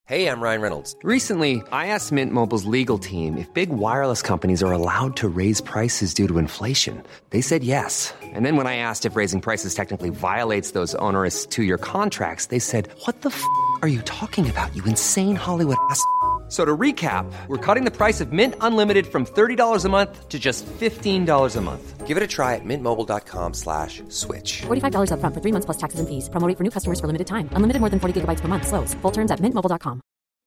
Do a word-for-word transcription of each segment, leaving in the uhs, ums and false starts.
Hey, I'm Ryan Reynolds. Recently, I asked Mint Mobile's legal team if big wireless companies are allowed to raise prices due to inflation. They said yes. And then when I asked if raising prices technically violates those onerous two-year contracts, they said, what the f*** are you talking about, you insane Hollywood ass f- So to recap, we're cutting the price of Mint Unlimited from thirty dollars a month to just fifteen dollars a month. Give it a try at mintmobile.com slash switch. forty-five dollars up front for three months plus taxes and fees. Promo rate for new customers for limited time. Unlimited more than forty gigabytes per month. Slows full terms at mint mobile dot com.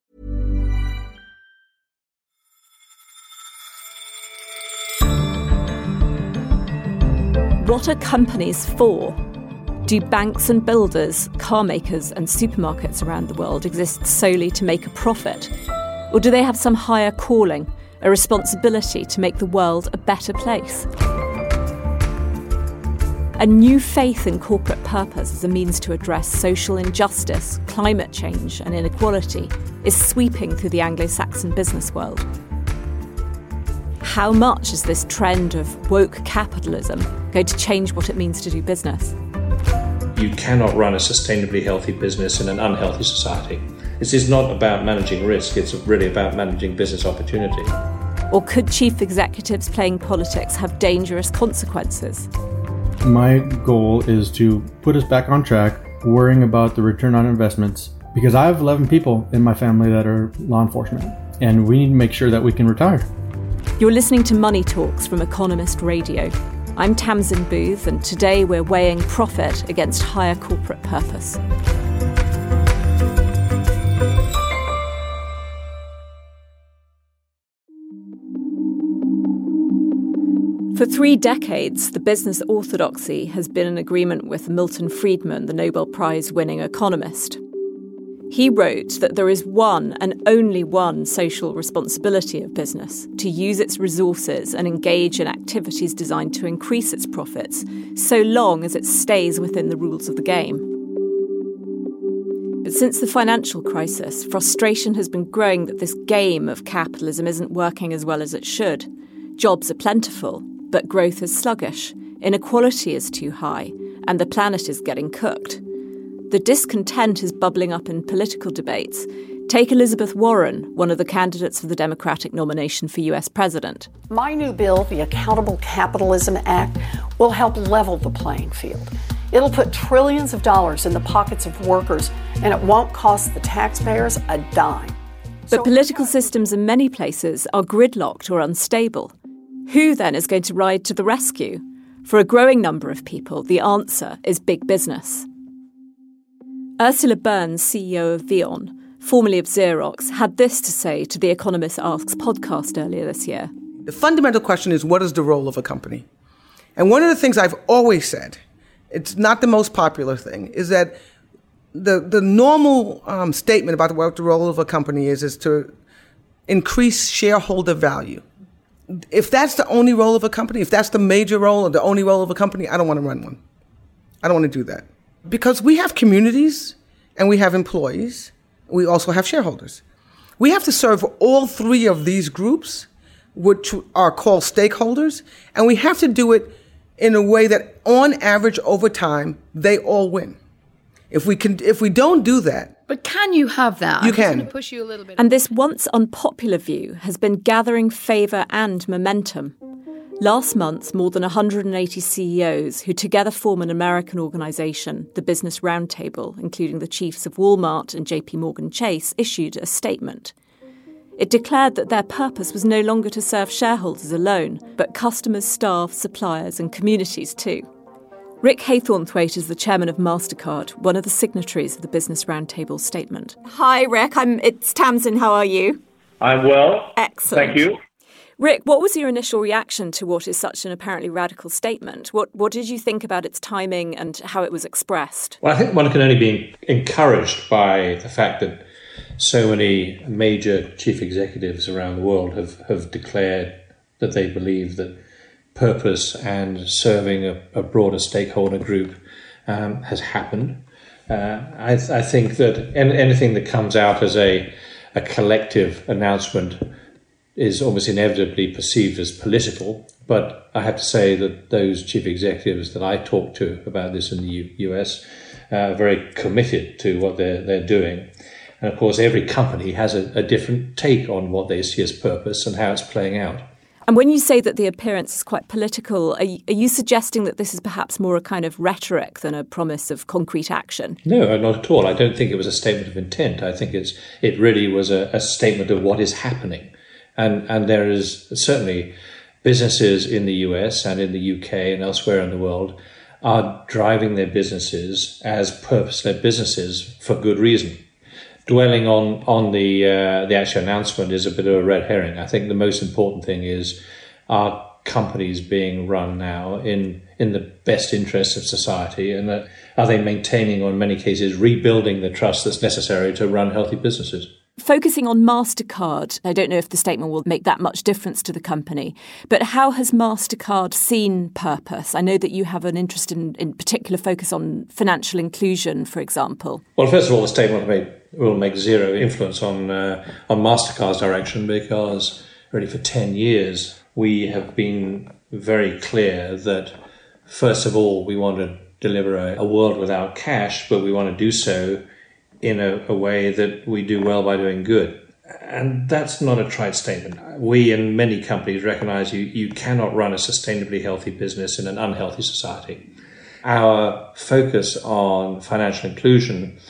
What are companies for? Do banks and builders, car makers and supermarkets around the world exist solely to make a profit? Or do they have some higher calling, a responsibility to make the world a better place? A new faith in corporate purpose as a means to address social injustice, climate change and inequality is sweeping through the Anglo-Saxon business world. How much is this trend of woke capitalism going to change what it means to do business? You cannot run a sustainably healthy business in an unhealthy society. This is not about managing risk, it's really about managing business opportunity. Or could chief executives playing politics have dangerous consequences? My goal is to put us back on track, worrying about the return on investments, because I have eleven people in my family that are law enforcement, and we need to make sure that we can retire. You're listening to Money Talks from Economist Radio. I'm Tamsin Booth, and today we're weighing profit against higher corporate purpose. For three decades, the business orthodoxy has been in agreement with Milton Friedman, the Nobel Prize-winning economist. He wrote that there is one and only one social responsibility of business: to use its resources and engage in activities designed to increase its profits, so long as it stays within the rules of the game. But since the financial crisis, frustration has been growing that this game of capitalism isn't working as well as it should. Jobs are plentiful, but growth is sluggish, inequality is too high, and the planet is getting cooked. The discontent is bubbling up in political debates. Take Elizabeth Warren, one of the candidates for the Democratic nomination for U S president. My new bill, the Accountable Capitalism Act, will help level the playing field. It'll put trillions of dollars in the pockets of workers, and it won't cost the taxpayers a dime. But So- political systems in many places are gridlocked or unstable. Who then is going to ride to the rescue? For a growing number of people, the answer is big business. Ursula Burns, C E O of Vion, formerly of Xerox, had this to say to the Economist Asks podcast earlier this year. The fundamental question is, what is the role of a company? And one of the things I've always said, it's not the most popular thing, is that the the normal um, statement about what the role of a company is, is to increase shareholder value. If that's the only role of a company, if that's the major role or the only role of a company, I don't want to run one. I don't want to do that. Because we have communities and we have employees. We also have shareholders. We have to serve all three of these groups, which are called stakeholders, and we have to do it in a way that, on average, over time, they all win. If we can, if we don't do that, but can you have that? You I'm can. just going to push you a little bit. And this once unpopular view has been gathering favour and momentum. Last month, more than one hundred eighty C E Os, who together form an American organisation, the Business Roundtable, including the chiefs of Walmart and J P Morgan Chase, issued a statement. It declared that their purpose was no longer to serve shareholders alone, but customers, staff, suppliers and communities too. Rick Haythornthwaite is the chairman of MasterCard, one of the signatories of the Business Roundtable statement. Hi, Rick. I'm. It's Tamsin. How are you? I'm well. Excellent. Thank you. Rick, what was your initial reaction to what is such an apparently radical statement? What what did you think about its timing and how it was expressed? Well, I think one can only be encouraged by the fact that so many major chief executives around the world have, have declared that they believe that purpose and serving a, a broader stakeholder group um, has happened. Uh, I, I think that anything that comes out as a, a collective announcement is almost inevitably perceived as political. But I have to say that those chief executives that I talk to about this in the U- US are very committed to what they're, they're doing. And of course, every company has a, a different take on what they see as purpose and how it's playing out. And when you say that the appearance is quite political, are you, are you suggesting that this is perhaps more a kind of rhetoric than a promise of concrete action? No, not at all. I don't think it was a statement of intent. I think it's it really was a, a statement of what is happening. And and there is certainly businesses in the U S and in the U K and elsewhere in the world are driving their businesses as purpose-led businesses for good reason. Dwelling on on the uh, the actual announcement is a bit of a red herring. I think the most important thing is, are companies being run now in in the best interests of society, and that are they maintaining, or in many cases rebuilding, the trust that's necessary to run healthy businesses? Focusing on MasterCard, I don't know if the statement will make that much difference to the company, but how has MasterCard seen purpose? I know that you have an interest in, in particular focus on financial inclusion, for example. Well, first of all, the statement will make, will make zero influence on uh, on MasterCard's direction, because really for ten years we have been very clear that, first of all, we want to deliver a, a world without cash, but we want to do so in a, a way that we do well by doing good. And that's not a trite statement. We and many companies recognize you, you cannot run a sustainably healthy business in an unhealthy society. Our focus on financial inclusion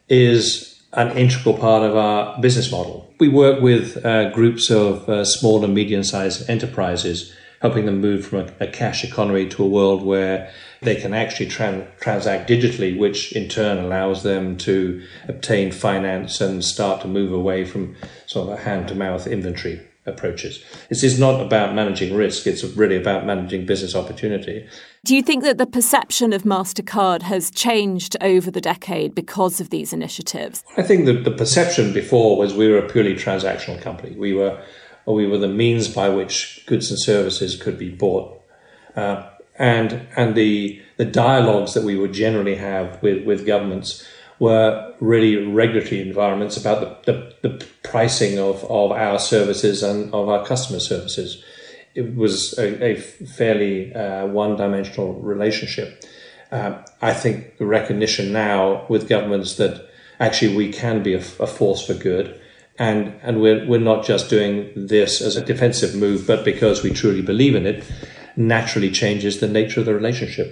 is an integral part of our business model. We work with uh, groups of uh, small and medium-sized enterprises, helping them move from a, a cash economy to a world where they can actually tran- transact digitally, which in turn allows them to obtain finance and start to move away from sort of a hand-to-mouth inventory approaches. This is not about managing risk, it's really about managing business opportunity. Do you think that the perception of MasterCard has changed over the decade because of these initiatives? I think that the perception before was we were a purely transactional company. We were or we were the means by which goods and services could be bought. Uh, and and the the dialogues that we would generally have with, with governments were really regulatory environments about the, the, the pricing of, of our services and of our customer services. It was a, a fairly uh, one-dimensional relationship. Uh, I think the recognition now with governments that actually we can be a, a force for good, And and we're we're not just doing this as a defensive move, but because we truly believe in it, naturally changes the nature of the relationship.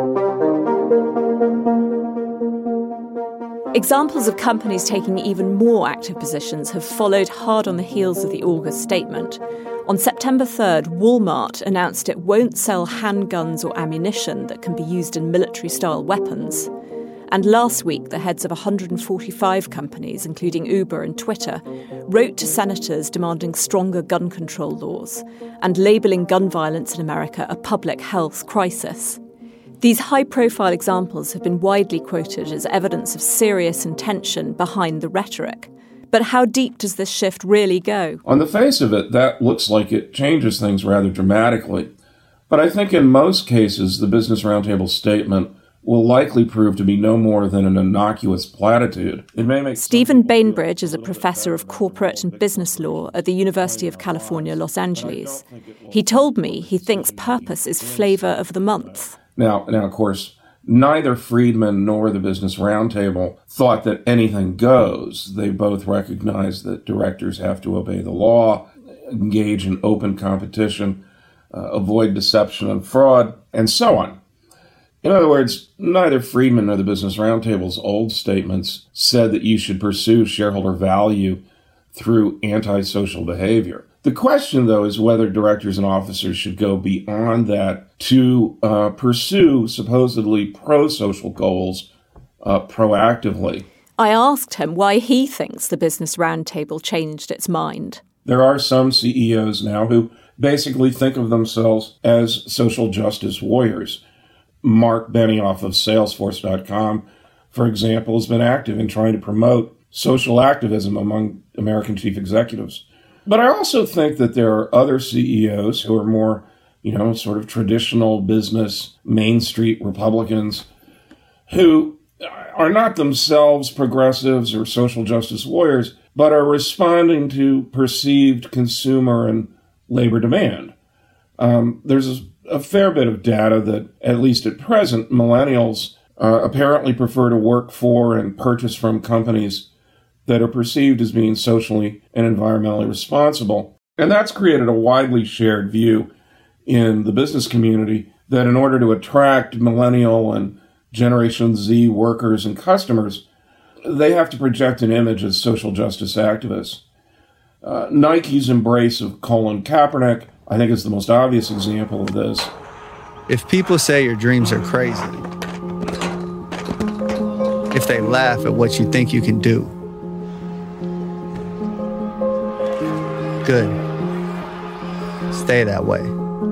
Examples of companies taking even more active positions have followed hard on the heels of the August statement. On September third, Walmart announced it won't sell handguns or ammunition that can be used in military-style weapons. And last week, the heads of one hundred forty-five companies, including Uber and Twitter, wrote to senators demanding stronger gun control laws and labelling gun violence in America a public health crisis. These high-profile examples have been widely quoted as evidence of serious intention behind the rhetoric. But how deep does this shift really go? On the face of it, that looks like it changes things rather dramatically. But I think in most cases, the Business Roundtable statement will likely prove to be no more than an innocuous platitude. It may make Stephen Bainbridge is a professor of corporate and business law at the University of California, Los Angeles. He told me he thinks purpose is flavor of the month. Now, now, of course, neither Friedman nor the Business Roundtable thought that anything goes. They both recognize that directors have to obey the law, engage in open competition, uh, avoid deception and fraud, and so on. In other words, neither Friedman nor the Business Roundtable's old statements said that you should pursue shareholder value through antisocial behavior. The question, though, is whether directors and officers should go beyond that to uh, pursue supposedly pro-social goals uh, proactively. I asked him why he thinks the Business Roundtable changed its mind. There are some C E Os now who basically think of themselves as social justice warriors. Mark Benioff of Salesforce dot com, for example, has been active in trying to promote social activism among American chief executives. But I also think that there are other C E Os who are more, you know, sort of traditional business, Main Street Republicans, who are not themselves progressives or social justice warriors, but are responding to perceived consumer and labor demand. Um, there's a a fair bit of data that, at least at present, millennials uh, apparently prefer to work for and purchase from companies that are perceived as being socially and environmentally responsible. And that's created a widely shared view in the business community that in order to attract millennial and Generation Z workers and customers, they have to project an image as social justice activists. Uh, Nike's embrace of Colin Kaepernick, I think, is the most obvious example of this. If people say your dreams are crazy, if they laugh at what you think you can do, good. Stay that way.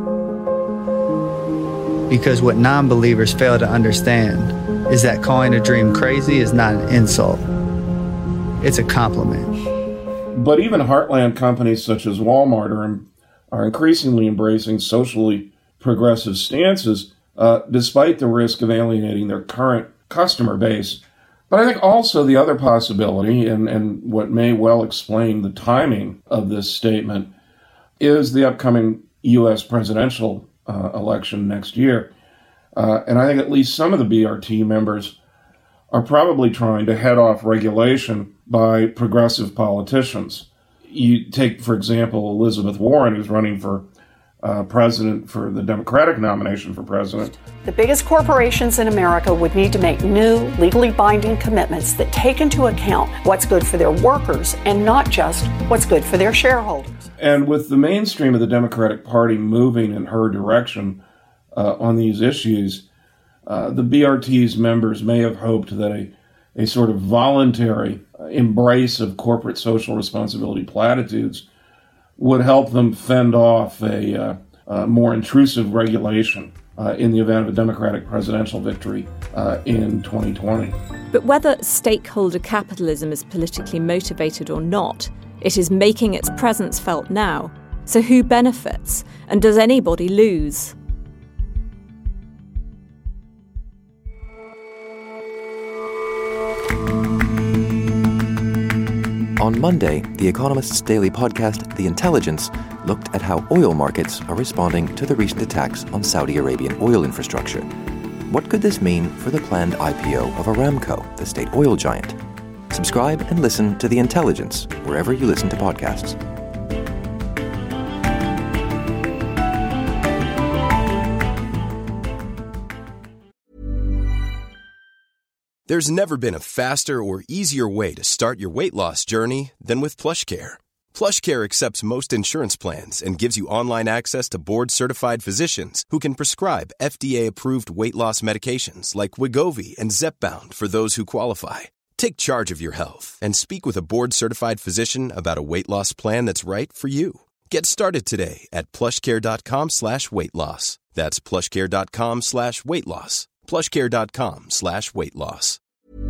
Because what non-believers fail to understand is that calling a dream crazy is not an insult. It's a compliment. But even heartland companies such as Walmart are, are increasingly embracing socially progressive stances, uh, despite the risk of alienating their current customer base. But I think also the other possibility, and, and what may well explain the timing of this statement, is the upcoming U S presidential uh, election next year. Uh, and I think at least some of the B R T members are probably trying to head off regulation by progressive politicians. You take, for example, Elizabeth Warren, who's running for uh, president for the Democratic nomination for president. The biggest corporations in America would need to make new, legally binding commitments that take into account what's good for their workers and not just what's good for their shareholders. And with the mainstream of the Democratic Party moving in her direction uh, on these issues, uh, the B R T's members may have hoped that a, a sort of voluntary embrace of corporate social responsibility platitudes would help them fend off a uh, uh, more intrusive regulation uh, in the event of a Democratic presidential victory uh, in twenty twenty. But whether stakeholder capitalism is politically motivated or not, it is making its presence felt now. So who benefits? And does anybody lose? On Monday, The Economist's daily podcast, The Intelligence, looked at how oil markets are responding to the recent attacks on Saudi Arabian oil infrastructure. What could this mean for the planned I P O of Aramco, the state oil giant? Subscribe and listen to The Intelligence wherever you listen to podcasts. There's never been a faster or easier way to start your weight loss journey than with PlushCare. PlushCare accepts most insurance plans and gives you online access to board-certified physicians who can prescribe F D A-approved weight loss medications like Wegovy and Zepbound for those who qualify. Take charge of your health and speak with a board-certified physician about a weight loss plan that's right for you. Get started today at plushcare.com slash weight loss. That's plushcare.com slash weight loss. plushcare.com slash weight loss.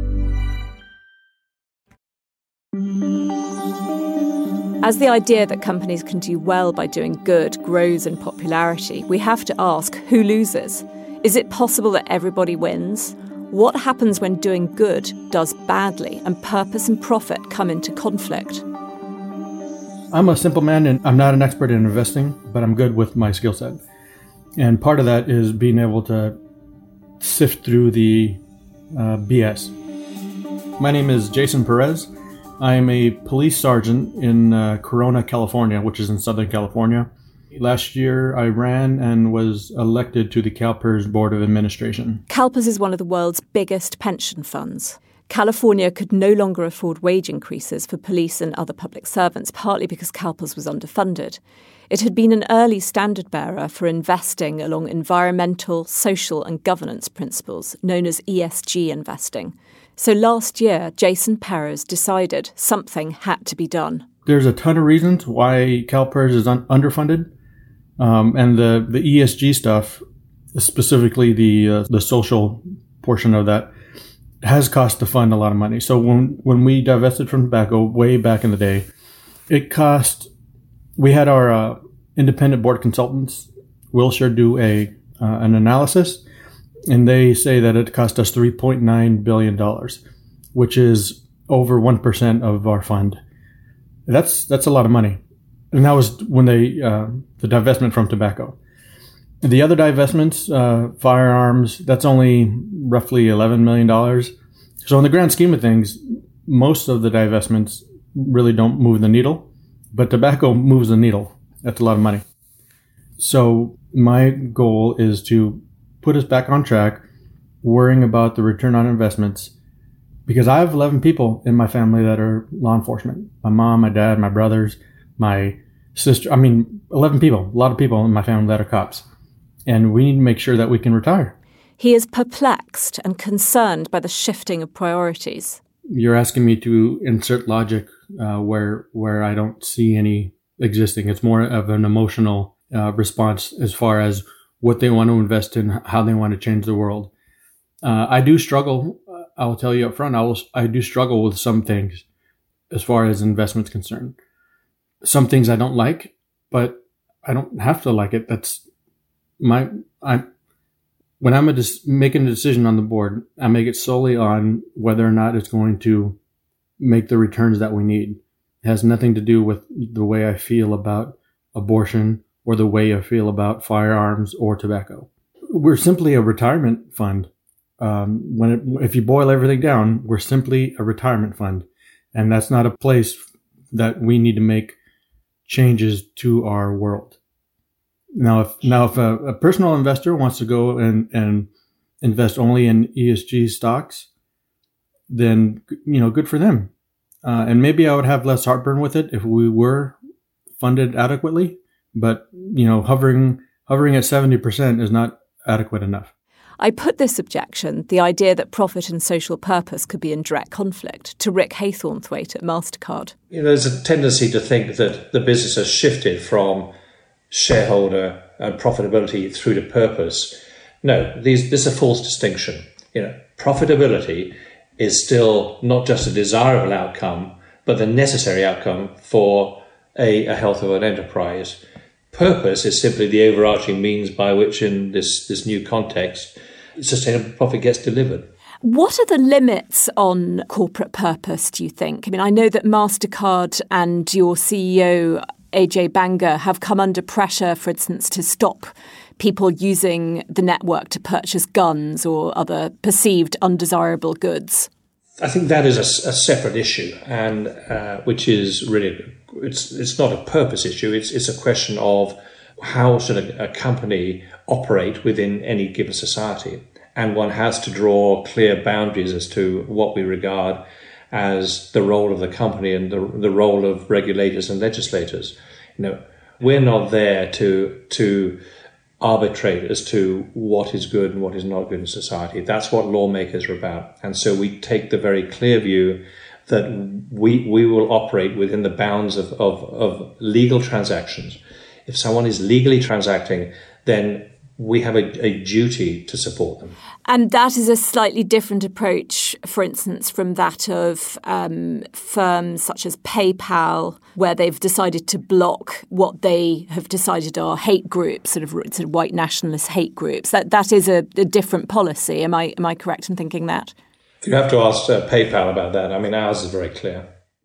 As the idea that companies can do well by doing good grows in popularity, we have to ask, who loses? Is it possible that everybody wins? What happens when doing good does badly and purpose and profit come into conflict? I'm a simple man and I'm not an expert in investing, but I'm good with my skill set. And part of that is being able to sift through the uh, B S. My name is Jason Perez. I am a police sergeant in uh, Corona, California, which is in Southern California. Last year, I ran and was elected to the CalPERS Board of Administration. CalPERS is one of the world's biggest pension funds. California could no longer afford wage increases for police and other public servants, partly because CalPERS was underfunded. It had been an early standard bearer for investing along environmental, social and governance principles, known as E S G investing. So last year, Jason Perez decided something had to be done. There's a ton of reasons why CalPERS is un- underfunded. Um, and the, the E S G stuff, specifically the uh, the social portion of that, has cost the fund a lot of money. So when when we divested from tobacco way back in the day, it cost, we had our uh, independent board consultants, Wilshire, do a uh, an analysis, and they say that it cost us three point nine billion dollars, which is over one percent of our fund. That's that's a lot of money. And that was when they, uh, the divestment from tobacco. The other divestments, uh, firearms, that's only roughly eleven million dollars. So in the grand scheme of things, most of the divestments really don't move the needle, but tobacco moves the needle. That's a lot of money. So my goal is to put us back on track, worrying about the return on investments, because I have eleven people in my family that are law enforcement. My mom, my dad, my brothers, my sister. I mean, eleven people, a lot of people in my family that are cops. And we need to make sure that we can retire. He is perplexed and concerned by the shifting of priorities. You're asking me to insert logic uh, where where I don't see any existing. It's more of an emotional uh, response as far as what they want to invest in, how they want to change the world. Uh, I do struggle. I will tell you up front. I will. I do struggle with some things as far as investment's concerned. Some things I don't like, but I don't have to like it. That's my. I when I'm a dis- making a decision on the board, I make it solely on whether or not it's going to make the returns that we need. It has nothing to do with the way I feel about abortion or the way I feel about firearms or tobacco. We're simply a retirement fund. Um, when it, if you boil everything down, we're simply a retirement fund, and that's not a place that we need to make changes to our world. Now, if now if a, a personal investor wants to go and, and invest only in E S G stocks, then you know, good for them. Uh, and maybe I would have less heartburn with it if we were funded adequately. But you know, hovering hovering at seventy percent is not adequate enough. I put this objection, the idea that profit and social purpose could be in direct conflict, to Rick Haythornthwaite at MasterCard. You know, there's a tendency to think that the business has shifted from shareholder and profitability through to purpose. No, these, this is a false distinction. You know, profitability is still not just a desirable outcome, but the necessary outcome for a, a health of an enterprise. Purpose is simply the overarching means by which, in this, this new context, sustainable profit gets delivered. What are the limits on corporate purpose, do you think? I mean, I know that MasterCard and your C E O, Ajay Banga, have come under pressure, for instance, to stop people using the network to purchase guns or other perceived undesirable goods. I think that is a, a separate issue, and uh, which is really, it's it's not a purpose issue. It's it's a question of how should a, a company operate within any given society, and one has to draw clear boundaries as to what we regard as the role of the company and the the role of regulators and legislators. You know, we're not there to to arbitrate as to what is good and what is not good in society. That's what lawmakers are about. And so we take the very clear view that we we will operate within the bounds of, of, of legal transactions. If someone is legally transacting, then we have a, a duty to support them. And that is a slightly different approach, for instance, from that of um, firms such as PayPal, where they've decided to block what they have decided are hate groups, sort of, sort of white nationalist hate groups. That that is a, a different policy. Am I am I correct in thinking that? You have to ask uh, PayPal about that. I mean, ours is very clear.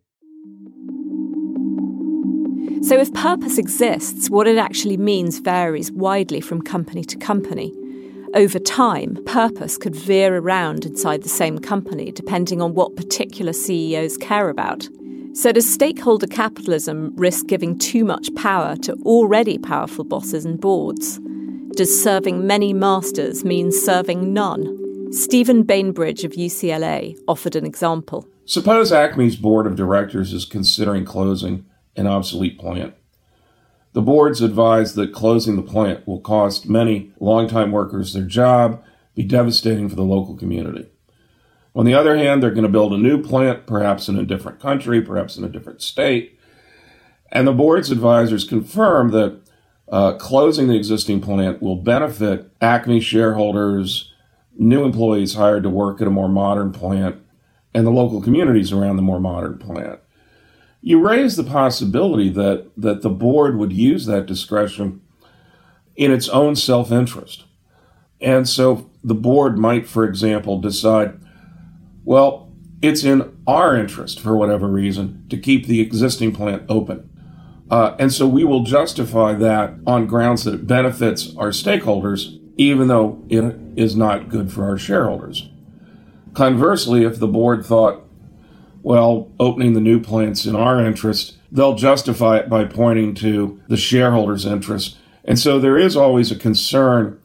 So if purpose exists, what it actually means varies widely from company to company. Over time, purpose could veer around inside the same company depending on what particular C E Os care about. So does stakeholder capitalism risk giving too much power to already powerful bosses and boards? Does serving many masters mean serving none? Stephen Bainbridge of U C L A offered an example. Suppose Acme's board of directors is considering closing an obsolete plant. The boards advise that closing the plant will cost many longtime workers their job, be devastating for the local community. On the other hand, they're going to build a new plant, perhaps in a different country, perhaps in a different state. And the board's advisors confirm that uh, closing the existing plant will benefit Acme shareholders, new employees hired to work at a more modern plant, and the local communities around the more modern plant. You raise the possibility that, that the board would use that discretion in its own self-interest. And so the board might, for example, decide, well, it's in our interest, for whatever reason, to keep the existing plant open. Uh, and so we will justify that on grounds that it benefits our stakeholders, even though it is not good for our shareholders. Conversely, if the board thought, well, opening the new plants in our interest, they'll justify it by pointing to the shareholders' interest. And so there is always a concern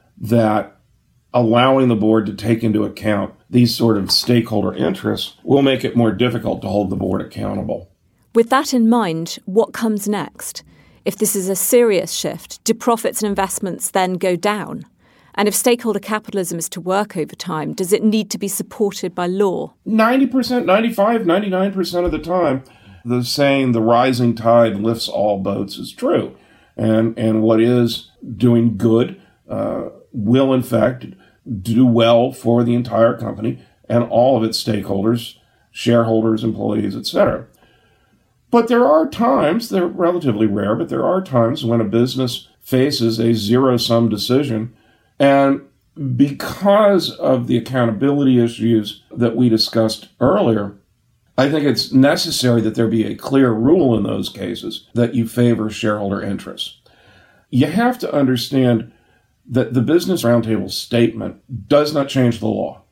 that allowing the board to take into account these sort of stakeholder interests will make it more difficult to hold the board accountable. With that in mind, what comes next? If this is a serious shift, do profits and investments then go down? And if stakeholder capitalism is to work over time, does it need to be supported by law? ninety percent, ninety-five, ninety-nine percent of the time, the saying, the rising tide lifts all boats is true. And, and what is doing good uh, will, in fact, do well for the entire company and all of its stakeholders, shareholders, employees, et cetera. But there are times, they're relatively rare, but there are times when a business faces a zero-sum decision. And because of the accountability issues that we discussed earlier, I think it's necessary that there be a clear rule in those cases that you favor shareholder interests. You have to understand that the Business Roundtable statement does not change the law.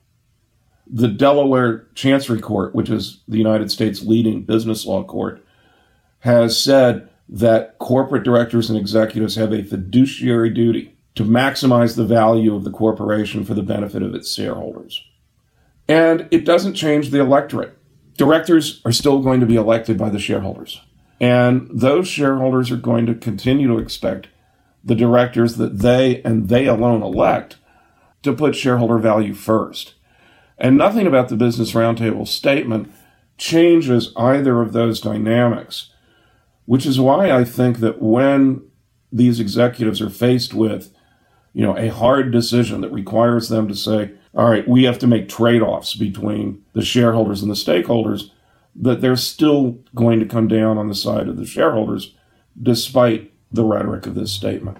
The Delaware Chancery Court, which is the United States' leading business law court, has said that corporate directors and executives have a fiduciary duty to maximize the value of the corporation for the benefit of its shareholders. And it doesn't change the electorate. Directors are still going to be elected by the shareholders. And those shareholders are going to continue to expect the directors that they and they alone elect to put shareholder value first. And nothing about the Business Roundtable statement changes either of those dynamics, which is why I think that when these executives are faced with, you know, a hard decision that requires them to say, all right, we have to make trade-offs between the shareholders and the stakeholders, that they're still going to come down on the side of the shareholders, despite the rhetoric of this statement.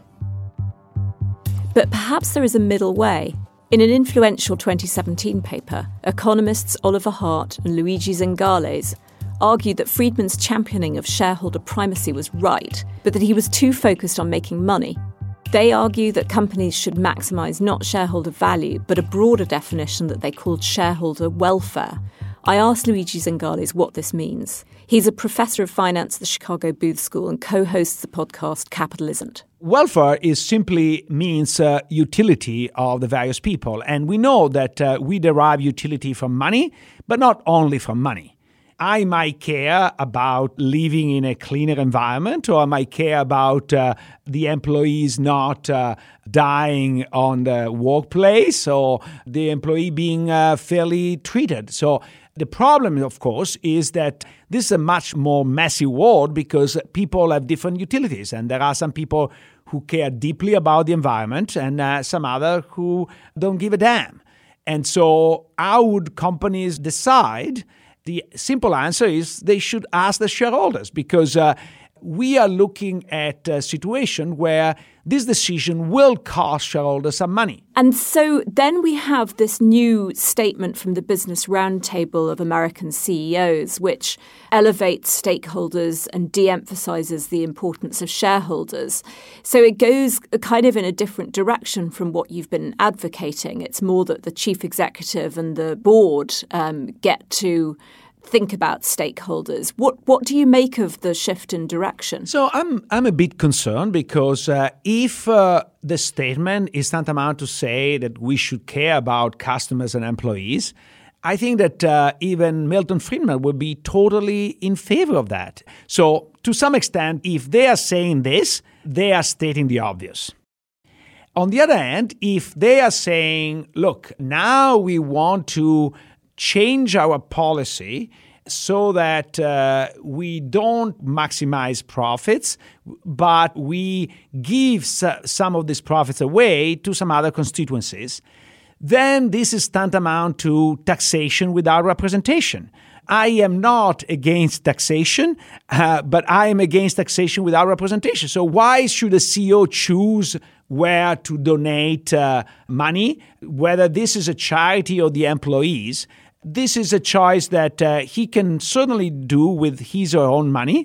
But perhaps there is a middle way. In an influential twenty seventeen paper, economists Oliver Hart and Luigi Zingales argued that Friedman's championing of shareholder primacy was right, but that he was too focused on making money. They argue that companies should maximise not shareholder value, but a broader definition that they called shareholder welfare. I asked Luigi Zingales what this means. He's a professor of finance at the Chicago Booth School and co-hosts the podcast Capital Isn't. Welfare is simply means uh, utility of the various people. And we know that uh, we derive utility from money, but not only from money. I might care about living in a cleaner environment, or I might care about uh, the employees not uh, dying on the workplace, or the employee being uh, fairly treated. So the problem, of course, is that this is a much more messy world because people have different utilities. And there are some people who care deeply about the environment and uh, some other who don't give a damn. And so how would companies decide? The simple answer is they should ask the shareholders, because uh, we are looking at a situation where this decision will cost shareholders some money. And so then we have this new statement from the Business Roundtable of American C E Os, which elevates stakeholders and de-emphasizes the importance of shareholders. So it goes kind of in a different direction from what you've been advocating. It's more that the chief executive and the board um, get to think about stakeholders. What what do you make of the shift in direction? So I'm I'm a bit concerned because uh, if uh, the statement is tantamount to say that we should care about customers and employees, I think that uh, even Milton Friedman would be totally in favor of that. So to some extent, if they are saying this, they are stating the obvious. On the other hand, if they are saying, look, now we want to change our policy so that uh, we don't maximize profits, but we give s- some of these profits away to some other constituencies, then this is tantamount to taxation without representation. I am not against taxation, uh, but I am against taxation without representation. So why should a C E O choose where to donate uh, money, whether this is a charity or the employees? This is a choice that uh, he can certainly do with his or her own money,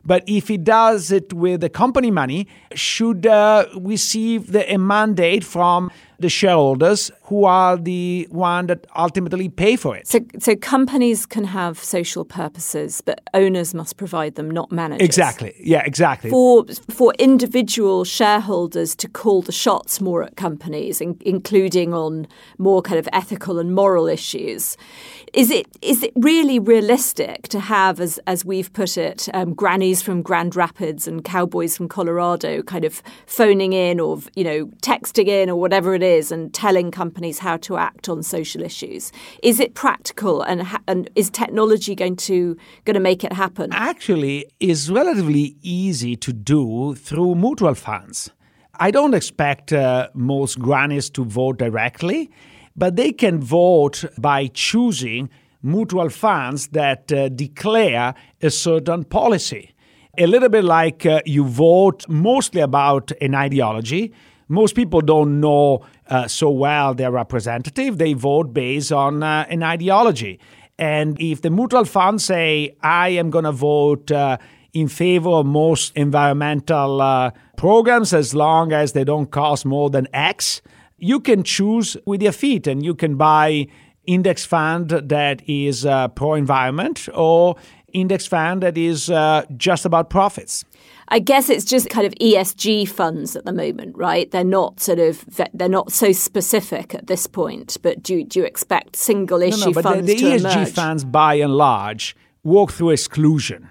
But if it does it with the company money, should uh, receive the, a mandate from the shareholders who are the one that ultimately pay for it. So, so companies can have social purposes, but owners must provide them, not managers. Exactly. Yeah, exactly. For for individual shareholders to call the shots more at companies, in, including on more kind of ethical and moral issues, is it is it really realistic to have, as as we've put it, um, grannies from Grand Rapids and cowboys from Colorado kind of phoning in or, you know, texting in or whatever it is and telling companies how to act on social issues? Is it practical, and ha- and is technology going to going to make it happen? Actually, it's relatively easy to do through mutual funds. I don't expect uh, most grannies to vote directly, but they can vote by choosing mutual funds that uh, declare a certain policy. A little bit like uh, you vote mostly about an ideology. Most people don't know uh, so well their representative. They vote based on uh, an ideology. And if the mutual funds say, I am going to vote uh, in favor of most environmental uh, programs as long as they don't cost more than X, you can choose with your feet and you can buy index fund that is uh, pro-environment or index fund that is uh, just about profits. I guess it's just kind of E S G funds at the moment, right? They're not sort of they're not so specific at this point. But do do you expect single issue no, no, but funds the, the to E S G emerge? funds, by and large, work through exclusion,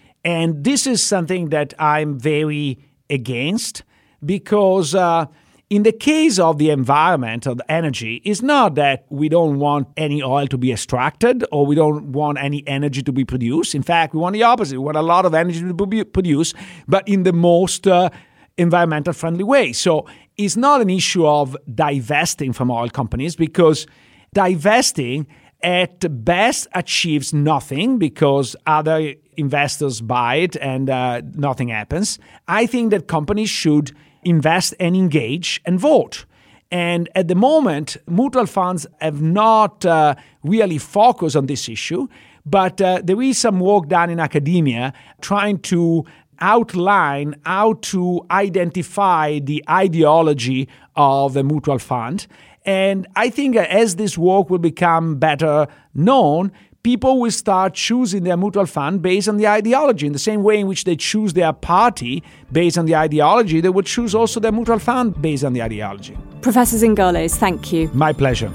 and this is something that I'm very against because. Uh, In the case of the environment, of the energy, it's not that we don't want any oil to be extracted or we don't want any energy to be produced. In fact, we want the opposite. We want a lot of energy to be produced, but in the most uh, environmental friendly way. So it's not an issue of divesting from oil companies because divesting at best achieves nothing because other investors buy it and uh, nothing happens. I think that companies should invest and engage and vote. And at the moment, mutual funds have not uh, really focused on this issue, but uh, there is some work done in academia trying to outline how to identify the ideology of the mutual fund. And I think as this work will become better known, people will start choosing their mutual fund based on the ideology. In the same way in which they choose their party based on the ideology, they would choose also their mutual fund based on the ideology. Professor Zingales, thank you. My pleasure.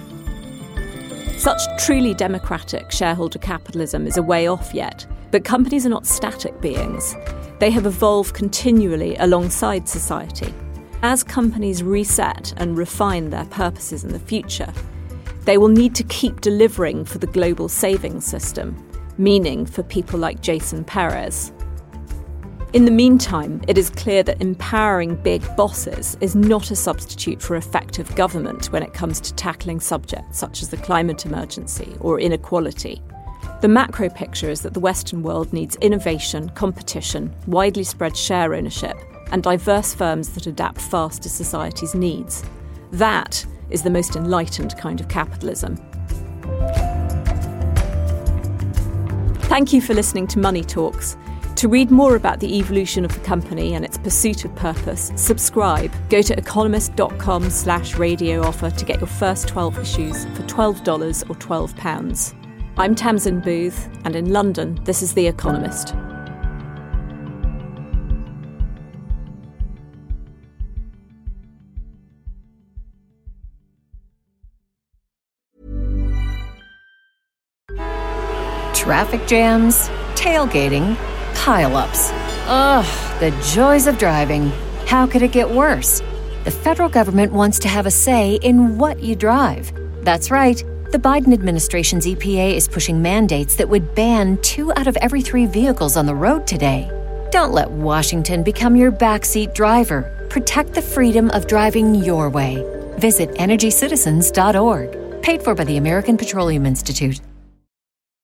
Such truly democratic shareholder capitalism is a way off yet, but companies are not static beings. They have evolved continually alongside society. As companies reset and refine their purposes in the future, they will need to keep delivering for the global savings system, meaning for people like Jason Perez. In the meantime, it is clear that empowering big bosses is not a substitute for effective government when it comes to tackling subjects such as the climate emergency or inequality. The macro picture is that the Western world needs innovation, competition, widely spread share ownership, and diverse firms that adapt fast to society's needs. That is the most enlightened kind of capitalism. Thank you for listening to Money Talks. To read more about the evolution of the company and its pursuit of purpose, subscribe. Go to economist.com slash radio offer to get your first twelve issues for twelve dollars or twelve pounds. I'm Tamsin Booth, and in London, this is The Economist. Traffic jams, tailgating, pile-ups. Ugh, the joys of driving. How could it get worse? The federal government wants to have a say in what you drive. That's right. The Biden administration's E P A is pushing mandates that would ban two out of every three vehicles on the road today. Don't let Washington become your backseat driver. Protect the freedom of driving your way. Visit energy citizens dot org. Paid for by the American Petroleum Institute.